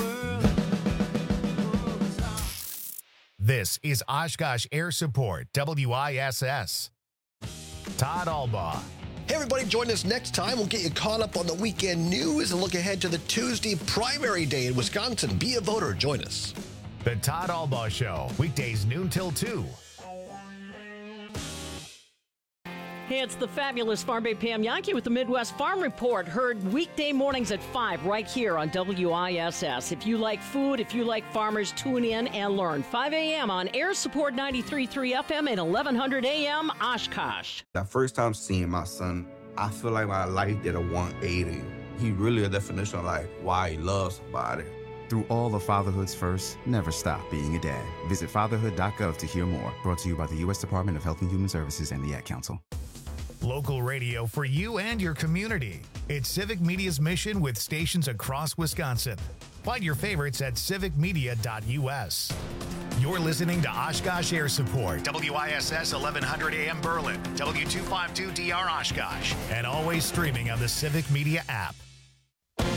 world. This is Oshkosh Air Support, WISS. Todd Albaugh. Hey, everybody, join us next time. We'll get you caught up on the weekend news and look ahead to the Tuesday primary day in Wisconsin. Be a voter. Join us. The Todd Albaugh Show, weekdays noon till 2. Hey, it's the fabulous Farm Bay Pam Yankee with the Midwest Farm Report. Heard weekday mornings at 5 right here on WISS. If you like food, if you like farmers, tune in and learn. 5 a.m. on Air Support 93.3 FM and 1100 a.m. Oshkosh. That first time seeing my son, I feel like my life did a 180. He really a definition of like why he loves somebody. Through all of fatherhood's first, never stop being a dad. Visit fatherhood.gov to hear more. Brought to you by the U.S. Department of Health and Human Services and the Ad Council. Local radio for you and your community. It's Civic Media's mission with stations across Wisconsin. Find your favorites at civicmedia.us. You're listening to Oshkosh Air Support, WISS 1100 AM Berlin, W252DR Oshkosh, and always streaming on the Civic Media app.